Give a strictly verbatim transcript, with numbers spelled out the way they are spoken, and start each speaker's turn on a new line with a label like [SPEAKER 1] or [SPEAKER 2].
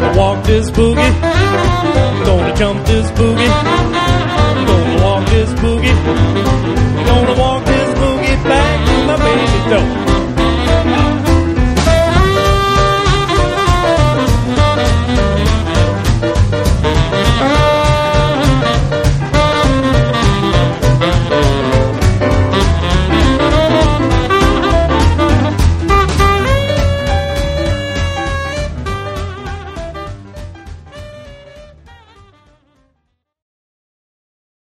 [SPEAKER 1] Gonna walk this boogie. Gonna jump this boogie. Gonna walk this boogie. Gonna walk this boogie back to my baby door.